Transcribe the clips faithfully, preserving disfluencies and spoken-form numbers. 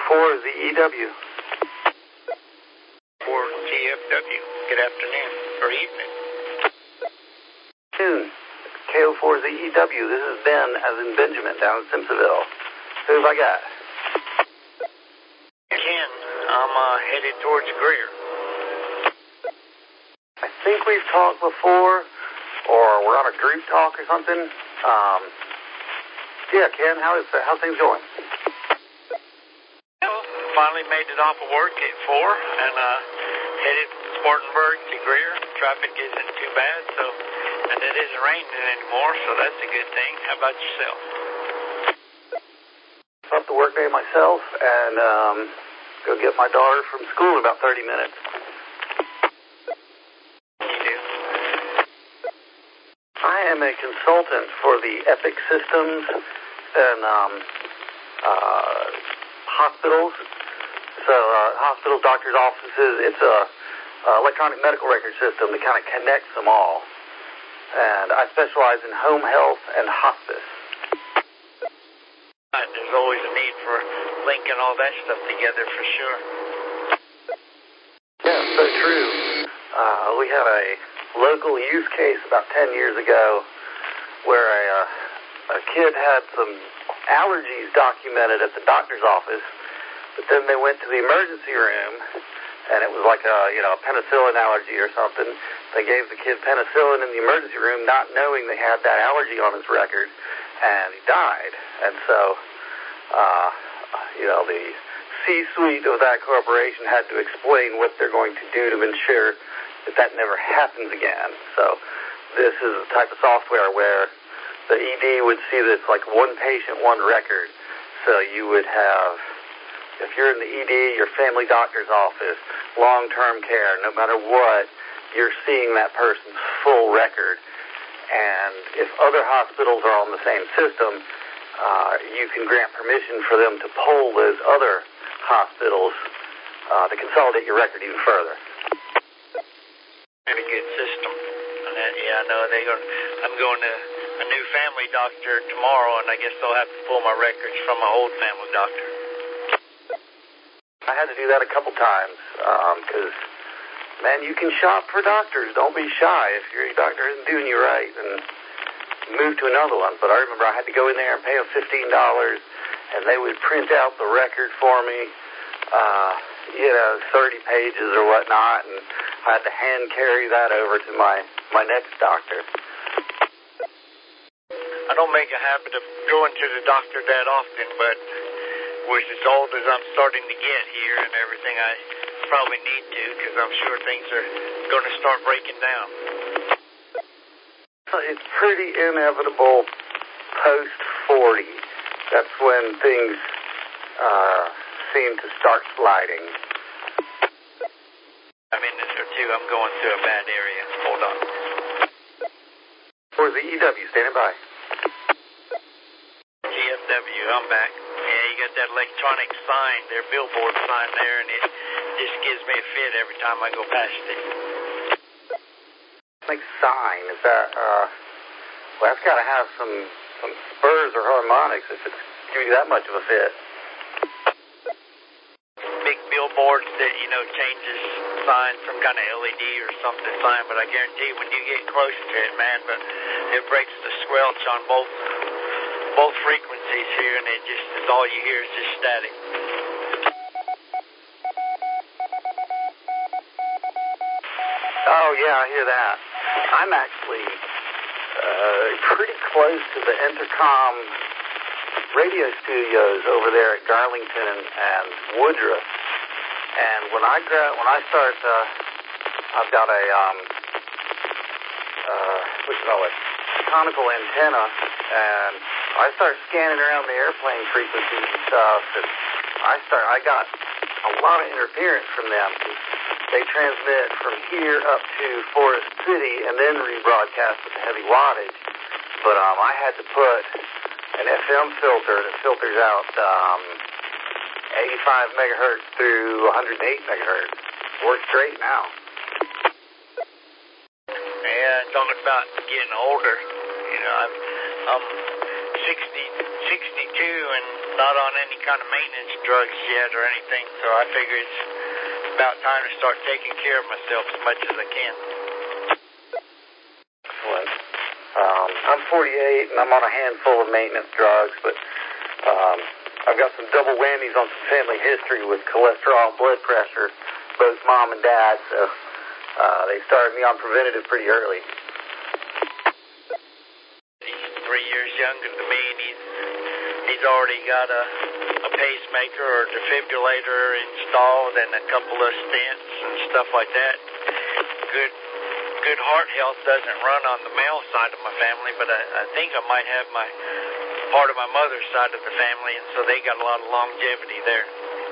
four is the E W. four T F W. Good afternoon or evening. Afternoon. K O four is the E W. This is Ben, as in Benjamin, down in Simpsonville. Who have I got? Ken, I'm uh, headed towards Greer. I think we've talked before, or we're on a group talk or something. Um, yeah, Ken, how is how's things going? Well, finally made it off of work at four and uh, headed from Spartanburg to Greer. Traffic isn't too bad, so and it isn't raining anymore, so that's a good thing. How about yourself? Left the work day myself and um, go get my daughter from school in about thirty minutes. You do? I am a consultant for the Epic Systems and um, uh, hospitals. So uh, hospitals, doctors' offices, it's a uh, electronic medical record system that kind of connects them all. And I specialize in home health and hospice. There's always a need for linking all that stuff together for sure. Yeah, so true. Uh, we had a local use case about ten years ago where a, uh, a kid had some allergies documented at the doctor's office, but then they went to the emergency room and it was like a, you know, a penicillin allergy or something. They gave the kid penicillin in the emergency room not knowing they had that allergy on his record, and he died. And so, uh, you know, the C-suite of that corporation had to explain what they're going to do to ensure that that never happens again. So this is a type of software where the E D would see that it's like one patient, one record. So you would have, if you're in the E D, your family doctor's office, long-term care, no matter what, you're seeing that person's full record. And if other hospitals are on the same system, uh, you can grant permission for them to poll those other hospitals uh, to consolidate your record even further. Pretty good system. And that, yeah, I know they go. I'm going to a new family doctor tomorrow, and I guess they'll have to pull my records from my old family doctor. I had to do that a couple times because, um, man, you can shop for doctors. Don't be shy. If your doctor isn't doing you right, then move to another one. But I remember I had to go in there and pay them fifteen dollars, and they would print out the record for me, uh, you know, thirty pages or whatnot, and I had to hand carry that over to my, my next doctor. I don't make a habit of going to the doctor that often, but with as old as I'm starting to get here and everything, I probably need to, because I'm sure things are going to start breaking down. It's pretty inevitable post forty. That's when things uh, seem to start sliding. I'm in this or two. I'm going through a bad area. Hold on. Where's the E W? Standing by. G F W, I'm back. Yeah, you got that electronic sign, their billboard sign there, and it just gives me a fit every time I go past it. Like sign, is that, uh, well, that's got to have some, some spurs or harmonics if it's giving you that much of a fit. Big billboards that, you know, changes sign, some kind of L E D or something sign, but I guarantee when you get close to it, man, but it breaks the squelch on both both frequencies here, and it just is all you hear is just static. Oh, yeah, I hear that. I'm actually uh, pretty close to the Intercom radio studios over there at Garlington and, and Woodruff. And when I gra- when I start, uh, I've got a, um, uh, what you call it, conical antenna, and I start scanning around the airplane frequencies and stuff, and I start, I got a lot of interference from them. They transmit from here up to Forest City and then rebroadcast with heavy wattage. But um, I had to put an F M filter that filters out um, eighty-five megahertz through one hundred eight megahertz. Works great now. Yeah, talking about getting older, you know, I'm, I'm sixty, sixty-two and not on any kind of maintenance drugs yet or anything, so I figure it's about time to start taking care of myself as much as I can. Excellent. Um, I'm forty-eight and I'm on a handful of maintenance drugs, but um, I've got some double whammies on some family history with cholesterol and blood pressure, both mom and dad, so uh, they started me on preventative pretty early. He's three years younger than me, and he's, he's already got a, a pacemaker or defibrillator installed and a couple of stents and stuff like that. Good good heart health doesn't run on the male side of my family, but I, I think I might have my part of my mother's side of the family, and so they got a lot of longevity there.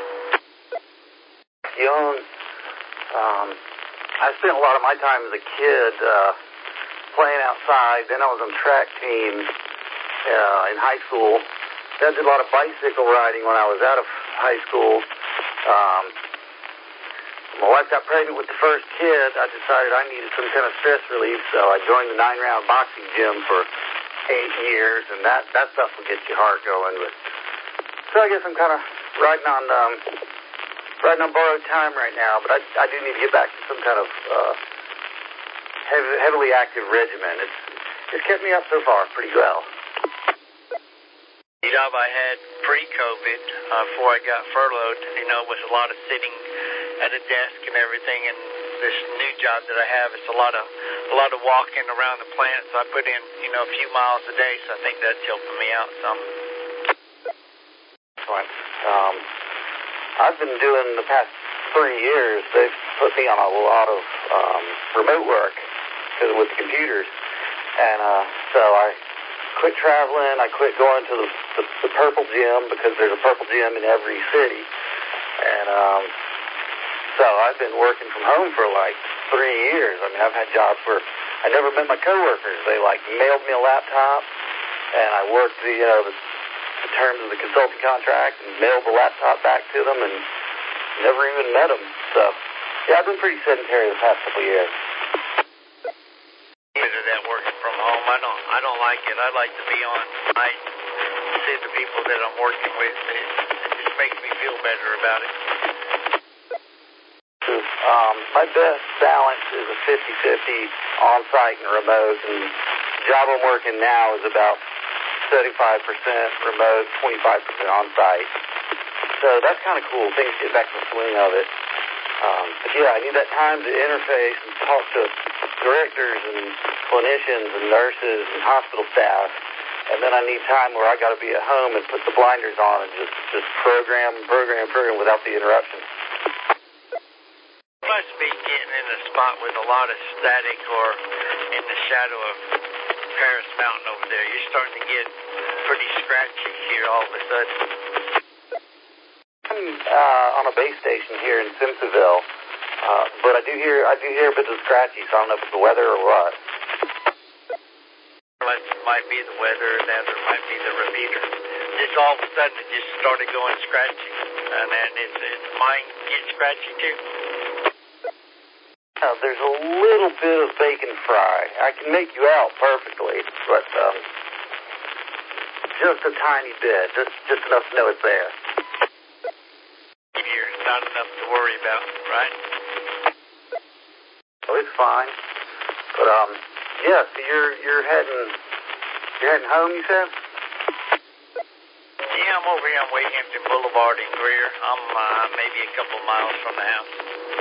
Young, um, I spent a lot of my time as a kid uh, playing outside. Then I was on track teams uh, in high school. Then I did a lot of bicycle riding when I was out of high school. Um, my wife got pregnant with the first kid. I decided I needed some kind of stress relief, so I joined the nine-round boxing gym for eight years, and that, that stuff will get your heart going. But, so I guess I'm kind of riding on um, riding on borrowed time right now, but I, I do need to get back to some kind of uh, heavy, heavily active regimen. It's, it's kept me up so far pretty well. The job I had pre-COVID, uh, before I got furloughed, you know, was a lot of sitting at a desk and everything, and this new job that I have, it's a lot of a lot of walking around the plant, so I put in, you know, a few miles a day, so I think that's helping me out some. Excellent. Um, I've been doing the past three years, they've put me on a lot of um, remote work with computers, and uh, so I quit traveling, I quit going to the, the, the Purple Gym, because there's a Purple Gym in every city, and um, so I've been working from home for like three years. I mean, I've had jobs where I never met my coworkers. They like mailed me a laptop, and I worked the, you know, the, the terms of the consulting contract and mailed the laptop back to them, and never even met them. So, yeah, I've been pretty sedentary the past couple of years. Either that working from home, I don't, I don't like it. I like to be on site, see the people that I'm working with. It, it just makes me feel better about it. Um, my best balance is a fifty-fifty on-site and remote, and the job I'm working now is about seventy-five percent remote, twenty-five percent on-site. So that's kind of cool. Things get back to the swing of it. Um, but yeah, I need that time to interface and talk to directors and clinicians and nurses and hospital staff. And then I need time where I got to be at home and put the blinders on and just, just program, program, program without the interruptions. You must be getting in a spot with a lot of static or in the shadow of Paris Mountain over there. You're starting to get pretty scratchy here all of a sudden. I'm uh, on a base station here in Simpsonville, uh, but I do hear I do hear a bit of scratchy, so I don't know if it's the weather or what. It might be the weather, and that or it might be the repeater. Just all of a sudden it just started going scratchy, and then it's, it's mine get scratchy too. Uh, there's a little bit of bacon fry. I can make you out perfectly, but um, just a tiny bit, just just enough to know it's there. Here, not enough to worry about, right? Oh, it's fine. But um, yeah. So you're you're heading you're heading home, you said? Yeah, I'm over here on Wade Hampton Boulevard in Greer. I'm uh, maybe a couple miles from the house.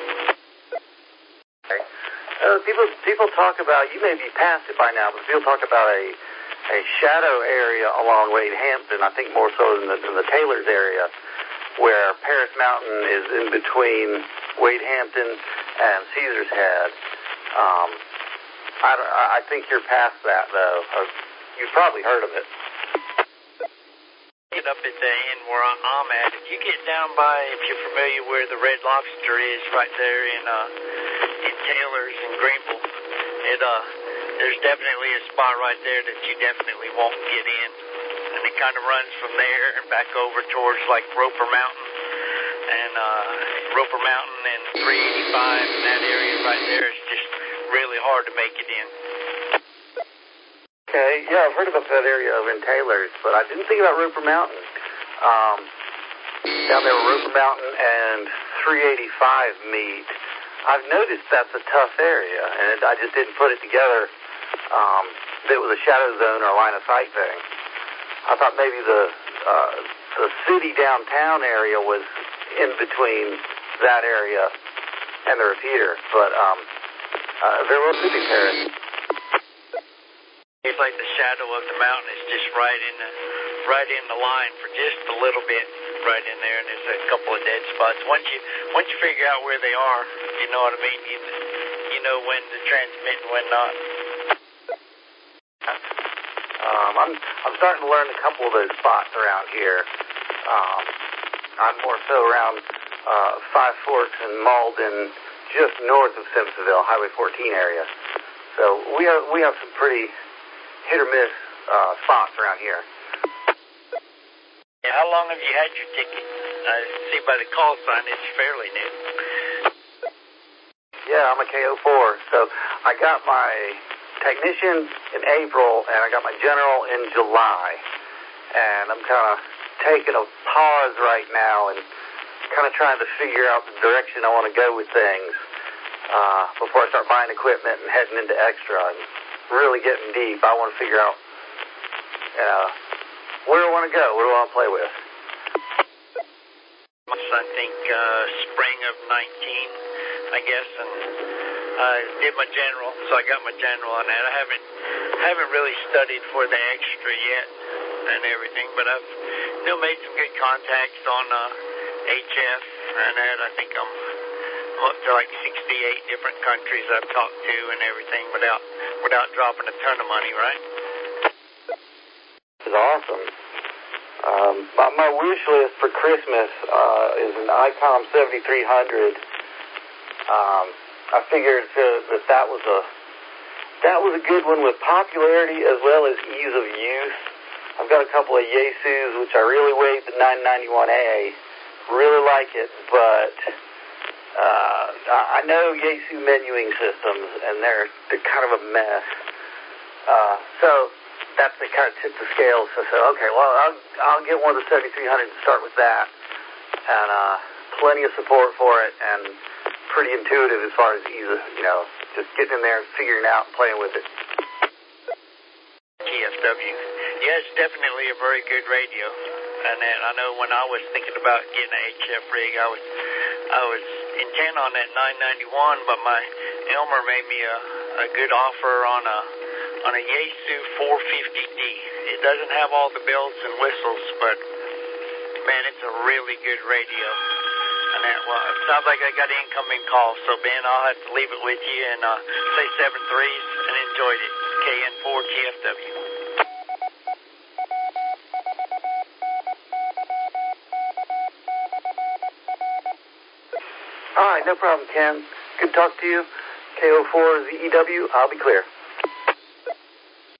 Okay. Uh, people people talk about, you may be past it by now, but people talk about a a shadow area along Wade Hampton. I think more so than the, than the Taylor's area, where Paris Mountain is in between Wade Hampton and Caesar's Head. Um, I, I think you're past that, though. You've probably heard of it. Get up at the end where I'm at. If you get down by, if you're familiar where the Red Lobster is, right there in uh, in Taylor's in Greenville, it uh, there's definitely a spot right there that you definitely won't get in. And it kind of runs from there and back over towards like Roper Mountain and uh, Roper Mountain and three eighty-five and that area right there is just really hard to make it in. Okay, yeah, I've heard about that area over in Taylor's, but I didn't think about Roper Mountain. Um, down there where Roper Mountain and three eighty-five meet, I've noticed that's a tough area, and it, I just didn't put it together um, that it was a shadow zone or a line of sight thing. I thought maybe the uh, the city downtown area was in between that area and the repeater, but um, uh, very well could be Paris. It's like the shadow of the mountain is just right in the right in the line for just a little bit, right in there, and there's a couple of dead spots. Once you once you figure out where they are, you know what I mean. You you know when to transmit and when not. Um, I'm I'm starting to learn a couple of those spots around here. Um, I'm more so around uh, Five Forks and Malden, just north of Simpsonville, Highway fourteen area. So we have we have some pretty hit or miss uh, spots around here. Yeah, how long have you had your ticket? I see by the call sign it's fairly new. Yeah, I'm a K O four, so I got my technician in April, and I got my general in July. And I'm kind of taking a pause right now and kind of trying to figure out the direction I want to go with things uh, before I start buying equipment and heading into extra and really getting deep. I want to figure out uh, where do I want to go, what do I want to play with. I think uh, spring of nineteen, I guess, and I did my general, so I got my general on that. I haven't haven't really studied for the extra yet and everything, but I've you know made some good contacts on uh, H F and that. I think I'm, I'm up to like sixty-eight different countries I've talked to and everything without without dropping a ton of money, right? This is awesome. Um, my, my wish list for Christmas uh, is an ICOM seventy-three hundred. Um, I figured uh, that that was a that was a good one with popularity as well as ease of use. I've got a couple of Yaesus, which I really wait the nine ninety-one A. Really like it, but uh, I know Yaesu menuing systems, and they're they're kind of a mess. Uh, so that's the kind of tip the scale. So I said, okay, well, I'll I'll get one of the seventy-three hundred and start with that, and uh, plenty of support for it, and pretty intuitive as far as ease of, you know, just getting in there and figuring it out and playing with it. T F W. Yeah, it's definitely a very good radio. And then I know when I was thinking about getting an H F rig, I was I was intent on that nine ninety-one, but my Elmer made me a, a good offer on a on a Yaesu four fifty D. It doesn't have all the bells and whistles, but man, it's a really good radio. And that, well, it sounds like I got an incoming call, so Ben, I'll have to leave it with you and uh, say seven threes and enjoyed it. K N four T F W. All right, no problem, Ken. Good to talk to you. K O four Z E W, I'll be clear.